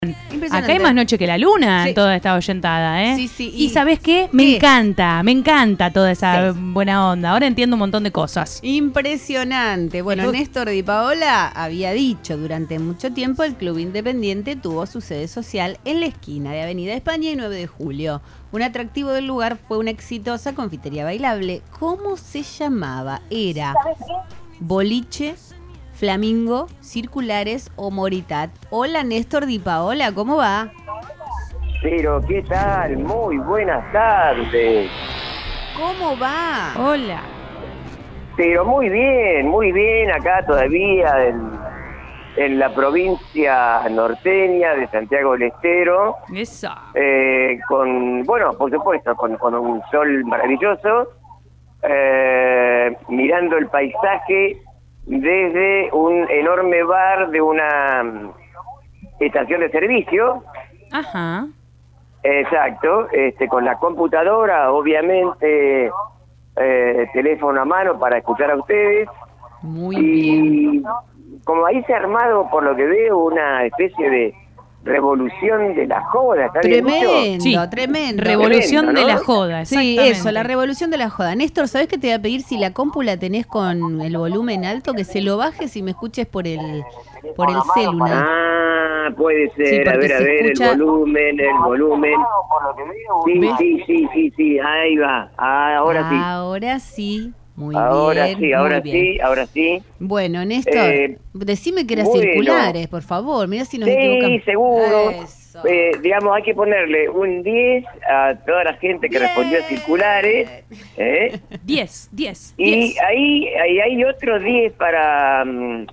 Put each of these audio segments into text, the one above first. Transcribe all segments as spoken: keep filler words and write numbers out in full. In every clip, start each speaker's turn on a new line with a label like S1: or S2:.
S1: Acá hay más noche que la luna,
S2: sí.
S1: Toda esta oyentada, ¿eh?
S2: Sí, sí.
S1: Y, ¿Y sabés qué? Me
S2: ¿Qué?
S1: encanta, me encanta toda esa
S2: Sí.
S1: buena onda. Ahora entiendo un montón de cosas.
S2: Impresionante. Bueno,
S1: Uf.
S2: Néstor Di Paola había dicho durante mucho tiempo el Club Independiente tuvo su sede social en la esquina de Avenida España y nueve de julio. Un atractivo del lugar fue una exitosa confitería bailable. ¿Cómo se llamaba? Era Boliche, Flamingo, Circulares o Moritat. Hola, Néstor Di Paola, ¿cómo va?
S3: Pero, ¿qué tal? Muy buenas tardes.
S2: ¿Cómo va?
S1: Hola.
S3: Pero muy bien, muy bien, acá todavía en, en la provincia norteña de Santiago del Estero.
S1: Eso.
S3: Eh, con, bueno, por supuesto, con, con un sol maravilloso, eh, mirando el paisaje desde un enorme bar de una um, estación de servicio.
S1: Ajá.
S3: Exacto, este, con la computadora, obviamente, eh, teléfono a mano para escuchar a ustedes.
S2: Muy
S3: y
S2: bien.
S3: Como ahí se ha armado, por lo que veo, una especie de revolución de la joda, ¿está bien dicho?
S2: Tremendo,
S1: Sí.
S2: tremendo.
S1: Revolución
S3: Tremendo,
S1: de
S3: ¿no?
S1: la joda,
S2: Sí,
S1: exactamente.
S2: eso, la revolución de la joda. Néstor, ¿sabés qué te voy a pedir? Si la compu la tenés con el volumen alto, que se lo bajes y me escuches por el por el celular.
S3: Ah, puede ser,
S2: Sí,
S3: a
S2: porque
S3: ver, a
S2: se
S3: ver,
S2: escucha-
S3: el volumen, el volumen. Sí,
S2: ¿Ves?
S3: sí, sí, sí, sí, ahí va, ah, ahora sí.
S2: Ahora sí. Muy
S3: Ahora
S2: bien.
S3: sí, ahora
S2: muy bien.
S3: sí, ahora sí.
S2: Bueno, Néstor,
S3: Eh,
S2: decime que eran
S3: bueno.
S2: circulares, por favor. Mirá si nos
S3: Sí,
S2: equivocamos.
S3: seguro.
S2: Eso.
S3: Eh, digamos, hay que ponerle un diez a toda la gente que
S2: Bien.
S3: respondió a circulares. ¿eh?
S1: diez, diez,
S3: Y
S1: diez.
S3: ahí, ahí hay otro diez para um,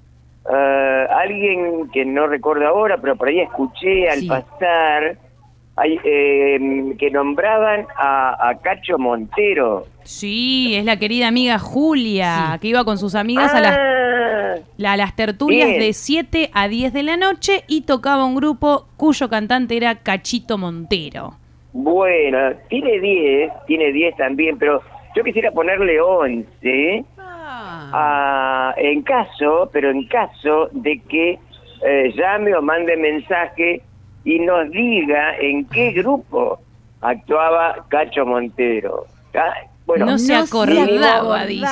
S3: uh, alguien que no recuerdo ahora, pero por ahí escuché al
S2: Sí.
S3: pasar hay, eh, que nombraban a, a Cacho Montero.
S1: Sí, es la querida amiga Julia,
S2: Sí.
S1: que iba con sus amigas a las,
S3: Ah,
S1: la- a las tertulias
S3: bien.
S1: de siete a diez de la noche y tocaba un grupo cuyo cantante era Cachito Montero.
S3: bueno, tiene diez, tiene diez también, pero yo quisiera ponerle once.
S2: Ah.
S3: Ah, en caso, pero en caso de que eh, llame o mande mensaje y nos diga en qué grupo actuaba Cacho Montero. Ah, bueno,
S1: No se acordaba, dice.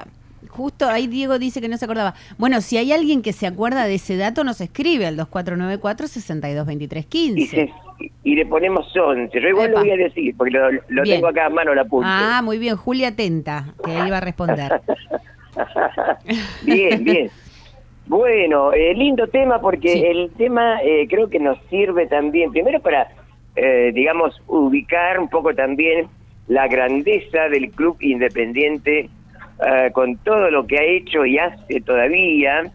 S2: Justo ahí Diego dice que no se acordaba. Bueno, si hay alguien que se acuerda de ese dato, nos escribe al dos cuatro nueve cuatro, seis dos dos tres,
S3: y,
S2: quince.
S3: se- y le ponemos once. Yo igual
S2: Epa.
S3: lo voy a decir, porque lo, lo
S2: Bien.
S3: tengo acá a mano la punta.
S2: Ah, muy bien, Julia atenta, que iba a responder.
S3: Bien, bien. Bueno, eh, lindo tema porque
S2: Sí.
S3: el tema eh, creo que nos sirve también, primero para, eh, digamos, ubicar un poco también la grandeza del Club Independiente eh, con todo lo que ha hecho y hace todavía.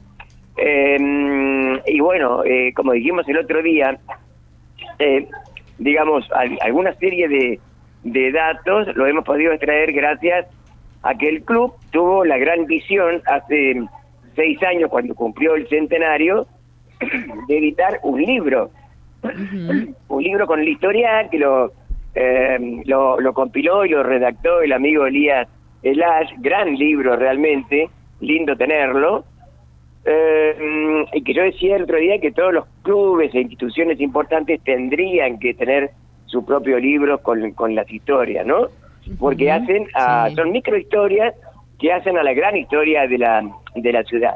S3: Eh, y bueno, eh, como dijimos el otro día, eh, digamos, al- alguna serie de, de datos lo hemos podido extraer gracias a que el club tuvo la gran visión hace seis años, cuando cumplió el centenario, de editar un libro.
S2: Ujú.
S3: Un libro con el historial que lo, eh, lo, lo compiló y lo redactó el amigo Elías Elash, gran libro realmente, lindo tenerlo. Eh, y que yo decía el otro día que todos los clubes e instituciones importantes tendrían que tener su propio libro con, con las historias, ¿no? Porque
S2: Ujú,
S3: hacen a,
S2: sí.
S3: son microhistorias que hacen a la gran historia de la de la ciudad.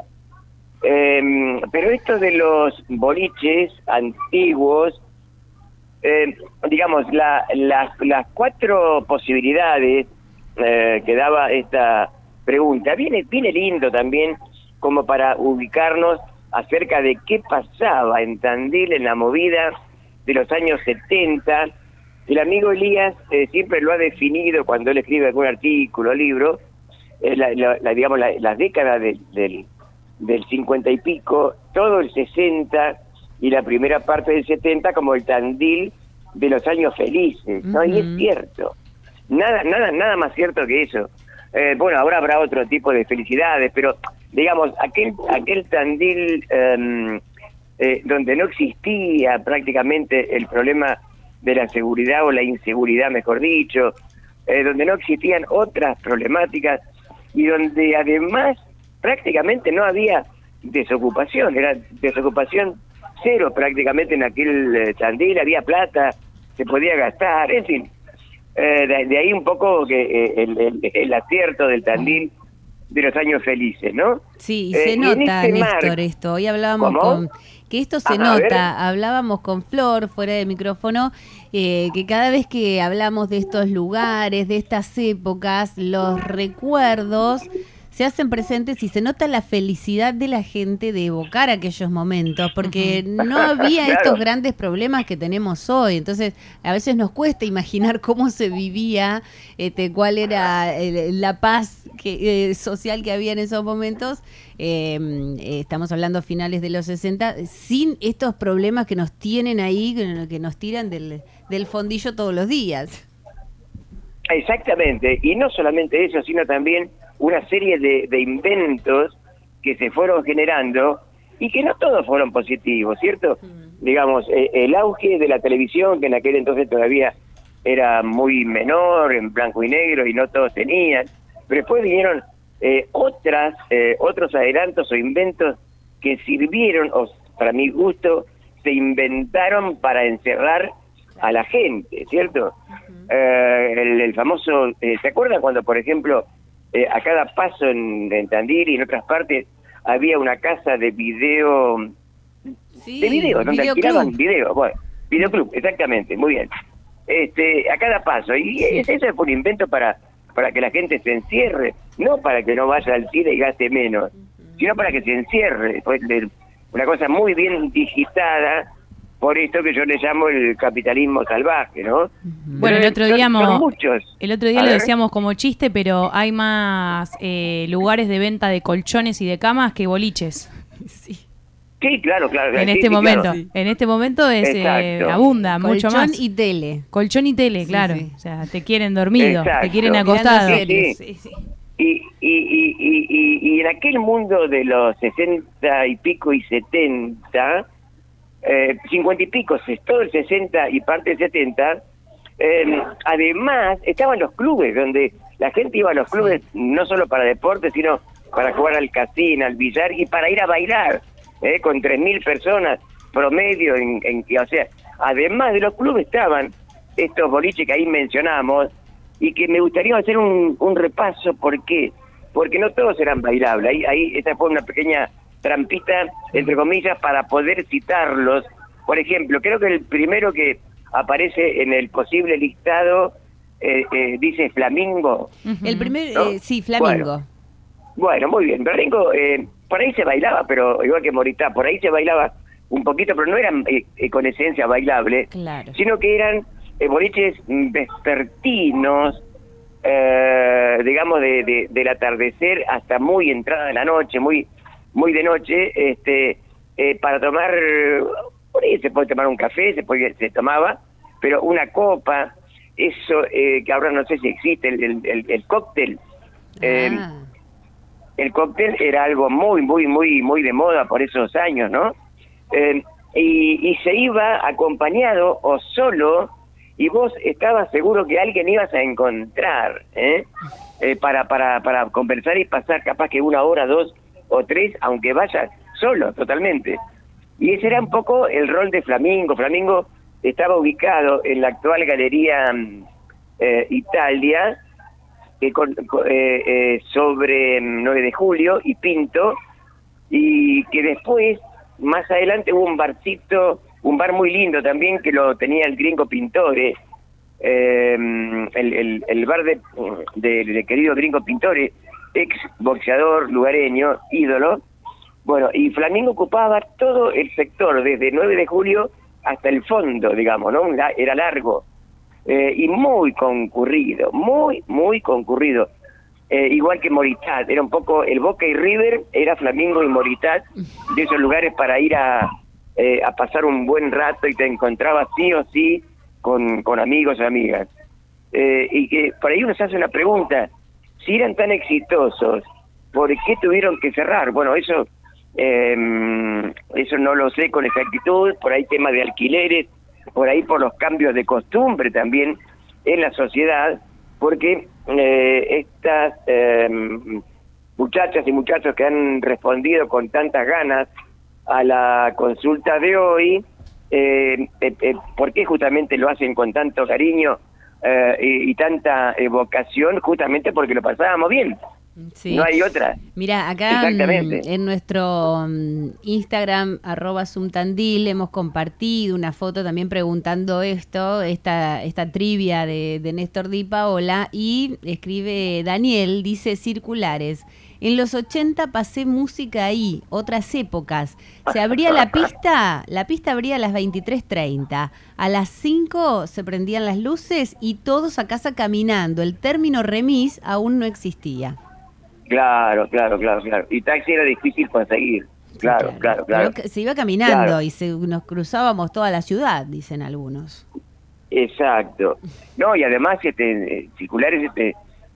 S3: Eh, pero esto de los boliches antiguos, eh, digamos, la, las, las cuatro posibilidades eh, que daba esta pregunta, viene, viene lindo también como para ubicarnos acerca de qué pasaba en Tandil en la movida de los años setenta. El amigo Elías eh, siempre lo ha definido cuando él escribe algún artículo o libro, eh, la, la, la, digamos, la, las décadas del, del, del cincuenta y pico, todo el sesenta y la primera parte del setenta como el Tandil de los años felices, ¿no?
S2: Ujú.
S3: Y es cierto, nada, nada, nada más cierto que eso. Eh, bueno, ahora habrá otro tipo de felicidades, pero digamos, aquel, aquel Tandil eh, eh, donde no existía prácticamente el problema de la seguridad o la inseguridad, mejor dicho, eh, donde no existían otras problemáticas y donde además prácticamente no había desocupación, era desocupación cero prácticamente en aquel eh, Tandil, había plata, se podía gastar, en fin. Eh, de, de ahí un poco que eh, el, el, el acierto del Tandil de los años felices, ¿no?
S2: Sí, y
S3: Eh,
S2: se
S3: y en
S2: nota,
S3: este
S2: Néstor,
S3: mar-
S2: esto. Hoy hablábamos
S3: ¿Cómo?
S2: con... Que esto se
S3: Ajá, a ver.
S2: nota, hablábamos con Flor fuera de micrófono, eh, que cada vez que hablamos de estos lugares, de estas épocas, los recuerdos se hacen presentes y se nota la felicidad de la gente de evocar aquellos momentos, porque no había
S3: Claro.
S2: estos grandes problemas que tenemos hoy. Entonces, a veces nos cuesta imaginar cómo se vivía, este, cuál era el- la paz que, eh, social que había en esos momentos. Eh, eh, estamos hablando finales de los sesenta, sin estos problemas que nos tienen ahí, que, que nos tiran del, del fondillo todos los días.
S3: Exactamente, y no solamente eso, sino también una serie de, de inventos que se fueron generando y que no todos fueron positivos, ¿cierto? Mm. Digamos, eh, el auge de la televisión, que en aquel entonces todavía era muy menor, en blanco y negro, y no todos tenían, pero después vinieron eh, otras, eh, otros adelantos o inventos que sirvieron, o para mi gusto, se inventaron para encerrar a la gente, ¿cierto? Uh-huh. eh, el, el famoso, eh, ¿se acuerdan cuando, por ejemplo, eh, a cada paso en, en Tandil y en otras partes había una casa de video,
S2: sí,
S3: de video, donde
S2: videoclub.
S3: alquilaban video? Bueno, videoclub, exactamente, muy bien. Este, a cada paso, y sí. Eso fue un invento para, para que la gente se encierre, no para que no vaya al cine y gaste menos, uh-huh. sino para que se encierre. Fue una cosa muy bien digitada, por esto que yo le llamo el capitalismo salvaje, ¿no?
S1: Bueno, el otro día,
S3: son, son muchos.
S1: El otro día lo decíamos como chiste, pero hay más eh, lugares de venta de colchones y de camas que boliches.
S3: Sí, sí claro, claro.
S1: En
S3: sí,
S1: este
S3: sí,
S1: momento,
S3: claro.
S1: en este momento es eh, abunda mucho más.
S2: Colchón y tele.
S1: Colchón y tele, sí, claro. Sí. O sea, te quieren dormido,
S3: Exacto.
S1: te quieren acostado.
S3: Sí, sí. Sí, sí. Y, y, y, y, y, y en aquel mundo de los sesenta y pico y setenta... Eh, cincuenta y pico, todo el sesenta y parte del setenta, eh, además estaban los clubes, donde la gente iba a los clubes no solo para deporte, sino para jugar al casino, al billar y para ir a bailar, eh, con tres mil personas promedio, en, en, o sea, además de los clubes estaban estos boliches que ahí mencionamos, y que me gustaría hacer un, un repaso. ¿Por qué? Porque no todos eran bailables, ahí, ahí esa fue una pequeña trampita, entre comillas, para poder citarlos. Por ejemplo, creo que el primero que aparece en el posible listado eh, eh, dice Flamingo.
S2: Uh-huh. El primer,
S3: ¿no?
S2: eh, sí, Flamingo.
S3: Bueno, bueno, muy bien. Flamingo, eh, por ahí se bailaba, pero igual que Moritá, por ahí se bailaba un poquito, pero no eran eh, eh, con esencia bailable,
S2: claro.
S3: sino que eran eh, boliches vespertinos, eh, digamos, de, de, del atardecer hasta muy entrada de la noche, muy muy de noche, este eh, para tomar, por ahí se puede tomar un café, se puede, se tomaba, pero una copa, eso eh, que ahora no sé si existe, el, el, el, el cóctel. Ah. Eh, el cóctel era algo muy, muy, muy, muy de moda por esos años, ¿no? Eh, y, y se iba acompañado o solo, y vos estabas seguro que alguien ibas a encontrar, ¿eh? Eh, para, para, para conversar y pasar capaz que una hora, dos o tres, aunque vayas solo, totalmente. Y ese era un poco el rol de Flamingo. Flamingo estaba ubicado en la actual Galería eh, Italia, eh, con, eh, eh, sobre nueve de julio y Pinto, y que después, más adelante, hubo un barcito, un bar muy lindo también, que lo tenía el Gringo Pintore, eh, el, el, el bar de, de, de querido Gringo Pintore, ex boxeador lugareño, ídolo. Bueno, y Flamingo ocupaba todo el sector, desde nueve de julio hasta el fondo, digamos, ¿no? Era largo, eh, y muy concurrido, muy, muy concurrido. Eh, igual que Moritad, era un poco el Boca y River, era Flamingo y Moritad, de esos lugares para ir a, eh, a pasar un buen rato, y te encontrabas sí o sí con, con amigos y amigas. Eh, y que por ahí uno se hace una pregunta: si eran tan exitosos, ¿por qué tuvieron que cerrar? Bueno, eso eh, eso no lo sé con exactitud. Por ahí tema de alquileres, por ahí por los cambios de costumbre también en la sociedad, porque eh, estas eh, muchachas y muchachos que han respondido con tantas ganas a la consulta de hoy, eh, eh, eh, ¿por qué justamente lo hacen con tanto cariño eh, y, y tanta evocación? Justamente porque lo pasábamos bien. Sí. No hay otra.
S2: Mira, acá mm, en nuestro mm, Instagram, arroba Sumtandil, hemos compartido una foto también preguntando esto, esta, esta trivia de, de Néstor Di Paola, y escribe Daniel, dice circulares. En los ochenta pasé música ahí, otras épocas. Se abría la pista, la pista abría a las veintitrés treinta. A las cinco se prendían las luces y todos a casa caminando. El término remis aún no existía.
S3: Claro, claro, claro, claro. Y taxi era difícil conseguir. Claro, sí, claro, claro, claro.
S2: Pero se iba caminando, claro, y se, nos cruzábamos toda la ciudad, dicen algunos.
S3: Exacto. No, y además este, circulares, este,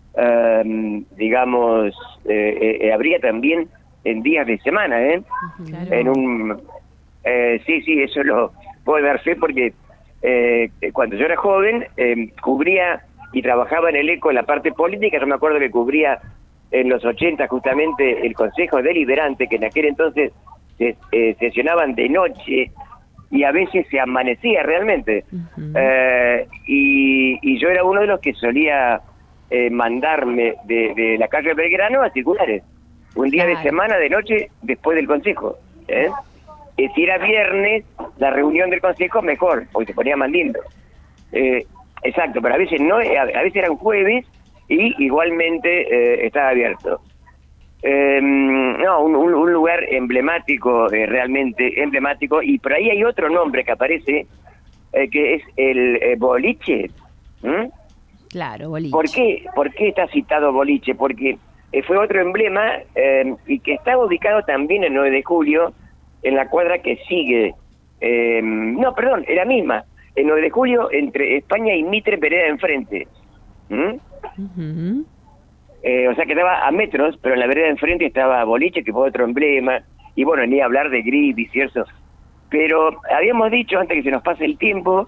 S3: um, digamos, eh, eh, habría también en días de semana, ¿eh? Claro. En un, eh, sí, sí, eso lo puedo dar fe porque eh, cuando yo era joven eh, cubría y trabajaba en el ECO en la parte política. Yo me acuerdo que cubría en los ochenta justamente el Consejo Deliberante, que en aquel entonces se, eh, sesionaban de noche y a veces se amanecía realmente. Uh-huh. eh, y, y yo era uno de los que solía eh, mandarme de, de la calle Belgrano a circulares, un día claro. de semana, de noche, después del Consejo. ¿eh? Y si era viernes, la reunión del Consejo, mejor, porque se ponía más lindo. Eh, exacto, pero a veces no, a veces eran jueves, y igualmente eh, estaba abierto. Eh, no, un, un, un lugar emblemático, eh, realmente emblemático, y por ahí hay otro nombre que aparece, eh, que es el eh, boliche. ¿Mm?
S2: Claro, boliche.
S3: ¿Por qué, ¿Por qué está citado boliche? Porque eh, fue otro emblema eh, y que está ubicado también en nueve de julio, en la cuadra que sigue. Eh, no, perdón, era misma. En nueve de julio, entre España y Mitre, vereda enfrente. ¿Mm? Uh-huh. eh, o sea que estaba a metros, pero en la vereda de enfrente estaba boliche, que fue otro emblema, y bueno, ni hablar de Gribis y eso. Pero habíamos dicho, antes que se nos pase el tiempo,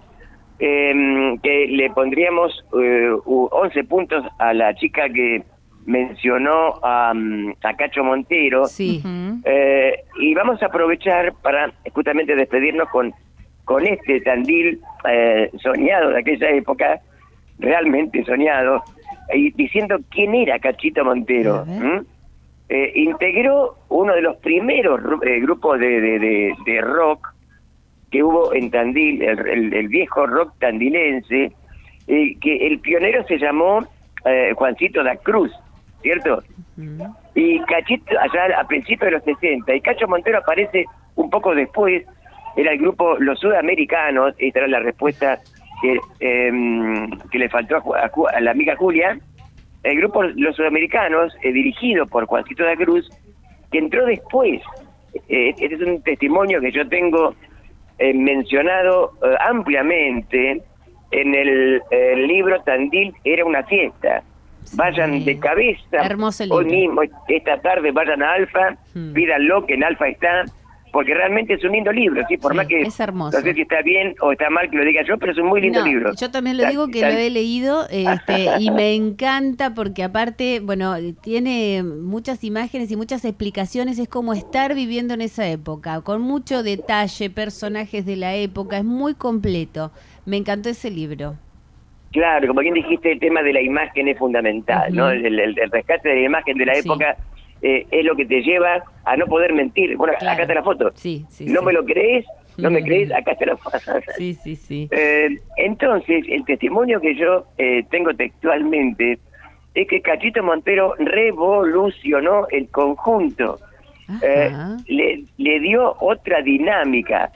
S3: eh, que le pondríamos eh, once puntos a la chica que mencionó a, a Cacho Montero.
S2: Sí.
S3: Uh-huh. eh, y vamos a aprovechar para justamente despedirnos con, con este Tandil eh, soñado de aquella época, realmente soñado, y diciendo quién era Cachito Montero. ¿Mm? Eh, integró uno de los primeros eh, grupos de, de, de, de rock que hubo en Tandil, el, el, el viejo rock tandilense, eh, que el pionero se llamó eh, Juancito da Cruz, ¿cierto? Uh-huh. Y Cachito allá a principios de los sesenta, y Cacho Montero aparece un poco después. Era el grupo Los Sudamericanos. Esta era la respuesta que, eh, que le faltó a, a, a la amiga Julia. El grupo Los Sudamericanos, eh, dirigido por Juancito da Cruz, que entró después. Eh, este es un testimonio que yo tengo eh, mencionado eh, ampliamente en el, el libro Tandil era una fiesta. Vayan sí. de cabeza, hoy mismo, esta tarde vayan a Alfa, hmm. pídanlo, que en Alfa está, porque realmente es un lindo libro, ¿sí? Por
S2: sí,
S3: más que
S2: es hermoso.
S3: No sé si está bien o está mal que lo diga yo, pero es un muy lindo
S2: no,
S3: libro.
S2: Yo también lo digo que lo he leído este, y me encanta porque aparte, bueno, tiene muchas imágenes y muchas explicaciones, es como estar viviendo en esa época, con mucho detalle, personajes de la época, es muy completo. Me encantó ese libro.
S3: Claro, como bien dijiste, el tema de la imagen es fundamental, uh-huh. ¿no? El, el, el rescate de la imagen de la época. Sí. Eh, es lo que te lleva a no poder mentir. Bueno, claro. Acá está la foto.
S2: Sí, sí,
S3: ¿No
S2: sí.
S3: me lo crees? ¿No mm. me crees? Acá está la foto.
S2: Sí, sí, sí.
S3: Eh, entonces, el testimonio que yo eh, tengo textualmente es que Cachito Montero revolucionó el conjunto. Eh, le, le dio otra dinámica.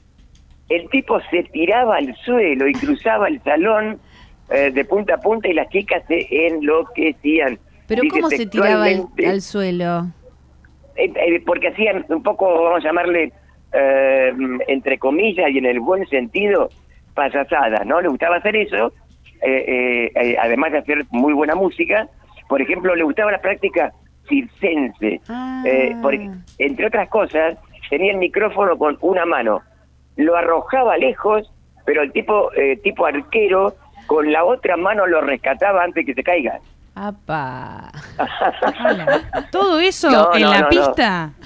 S3: El tipo se tiraba al suelo y cruzaba el salón eh, de punta a punta y las chicas se enloquecían.
S2: ¿Pero Dice cómo se tiraba al, al suelo?
S3: Eh, eh, porque hacían un poco, vamos a llamarle, eh, entre comillas y en el buen sentido, payasadas, ¿no? Le gustaba hacer eso, eh, eh, además de hacer muy buena música. Por ejemplo, le gustaba la práctica circense. Ah. Eh, por, entre otras cosas, tenía el micrófono con una mano. Lo arrojaba lejos, pero el tipo, eh, tipo arquero, con la otra mano lo rescataba antes que se caiga.
S2: ¡Apa!
S1: ¿Todo eso
S3: no,
S1: en
S3: no,
S1: la
S3: no,
S1: pista?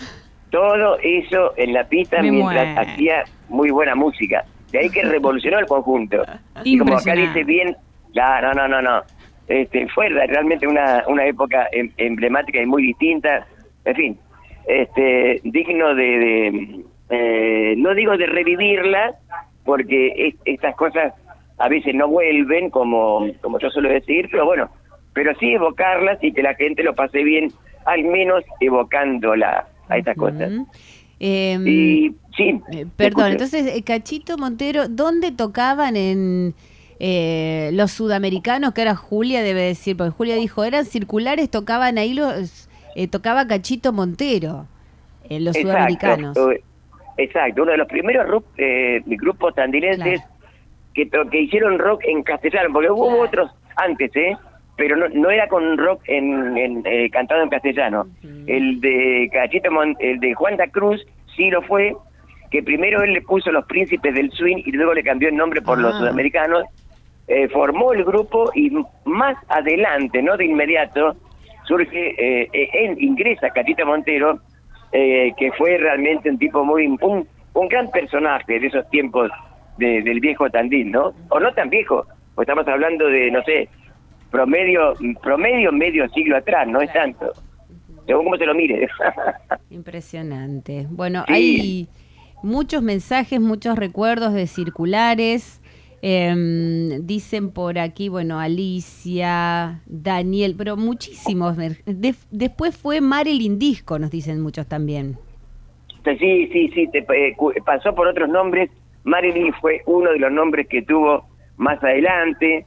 S3: todo eso en la pista
S1: Me
S3: mientras
S1: muero.
S3: hacía muy buena música. De ahí que revolucionó el conjunto. Y como acá dice bien, ya, no, no, no, no. Este, fue realmente una, una época em, emblemática y muy distinta. En fin, este, digno de, de eh, no digo de revivirla, porque es, estas cosas a veces no vuelven, como, como yo suelo decir, pero bueno, pero sí evocarlas y que la gente lo pase bien, al menos evocándola a estas cosas.
S2: Uh-huh. Eh,
S3: y sí,
S2: eh, perdón,
S3: escucho.
S2: entonces, eh, Cachito Montero, ¿dónde tocaban en eh, los sudamericanos? Que ahora Julia debe decir, porque Julia dijo, eran circulares, tocaban ahí los, eh, tocaba Cachito Montero, en los
S3: Exacto,
S2: sudamericanos.
S3: eh, Exacto, uno de los primeros rock, eh, grupos tandilenses
S2: Claro.
S3: que, to- que hicieron rock en castellano, porque hubo
S2: Claro.
S3: otros antes, ¿eh? Pero no, no era con rock en, en, eh, cantado en castellano.
S2: Uh-huh.
S3: El de Cachito Mon- el de Juan da Cruz sí lo fue, que primero él le puso Los Príncipes del Swing y luego le cambió el nombre por
S2: Ah.
S3: los sudamericanos, eh, formó el grupo y m- más adelante, no de inmediato, surge, eh, eh, en, ingresa Cachito Montero, eh, que fue realmente un tipo muy, un, un gran personaje de esos tiempos de, del viejo Tandil, ¿no? O no tan viejo, pues estamos hablando de, no sé, promedio, promedio medio siglo atrás, no es tanto, según cómo se lo mire.
S2: Impresionante. Bueno,
S3: Sí.
S2: hay muchos mensajes, muchos recuerdos de circulares. Eh, dicen por aquí, bueno, Alicia, Daniel, pero muchísimos. De- después fue Marilyn Disco, nos dicen muchos también.
S3: Sí, sí, sí, te, eh, cu- pasó por otros nombres. Marilyn fue uno de los nombres que tuvo más adelante,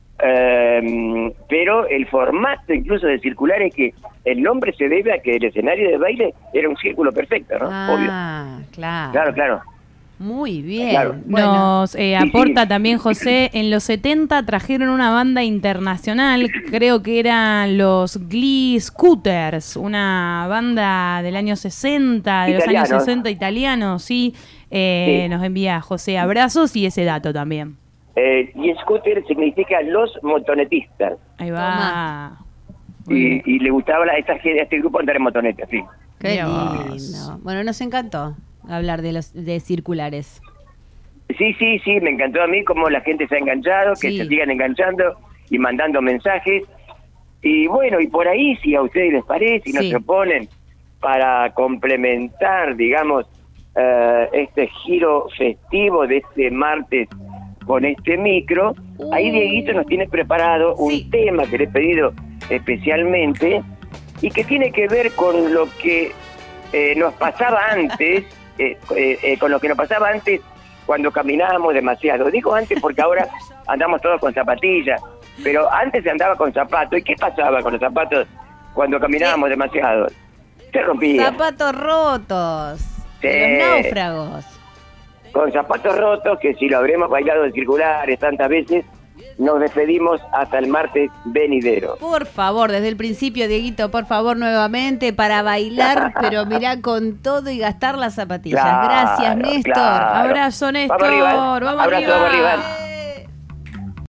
S3: eh, pero el formato incluso de circular es que el nombre se debe a que el escenario de baile era un círculo perfecto, ¿no? Obvio.
S2: Ah, claro.
S3: Claro, claro.
S2: Muy bien.
S3: Claro.
S2: Bueno,
S1: Nos eh,
S3: Sí,
S1: aporta
S3: sí.
S1: también José, en los setenta trajeron una banda internacional, creo que eran los Glee Scooters, una banda del año sesenta, de los años
S3: Italianos.
S1: sesenta italianos, sí. Eh,
S3: Sí.
S1: Nos envía José abrazos y ese dato también.
S3: Eh, y scooter significa los motonetistas.
S1: Ahí va. Muy
S3: Y,
S1: bien.
S3: y le gustaba a, esta, gente- a este grupo andar en motoneta, sí.
S2: qué
S1: Mirá
S2: lindo.
S1: vos.
S2: Bueno, nos encantó hablar de los de circulares.
S3: Sí, sí, sí, me encantó a mí cómo la gente se ha enganchado, que
S2: Sí.
S3: se sigan enganchando y mandando mensajes. Y bueno, y por ahí, si a ustedes les parece, y nos
S2: Sí.
S3: proponen para complementar, digamos, eh, este giro festivo de este martes con este micro, ahí
S2: Uh.
S3: Dieguito nos tiene preparado un
S2: Sí.
S3: tema que le he pedido especialmente y que tiene que ver con lo que eh, nos pasaba antes, eh, eh, eh, con lo que nos pasaba antes cuando caminábamos demasiado. Digo antes porque ahora andamos todos con zapatillas, pero antes se andaba con zapatos. ¿Y qué pasaba con los zapatos cuando caminábamos demasiado? Se rompía.
S2: Zapatos rotos.
S3: Sí.
S2: De los náufragos.
S3: Con zapatos rotos, que si lo habremos bailado en circulares tantas veces, nos despedimos hasta el martes venidero.
S2: Por favor, desde el principio, Dieguito, por favor, nuevamente, para bailar, pero mirá con todo y gastar las zapatillas.
S3: Claro,
S2: Gracias, Néstor.
S3: claro.
S1: Abrazo, Néstor.
S3: Vamos arriba, ¿eh?
S1: Vamos
S3: Abrazo,
S1: arriba.
S3: vamos arriba.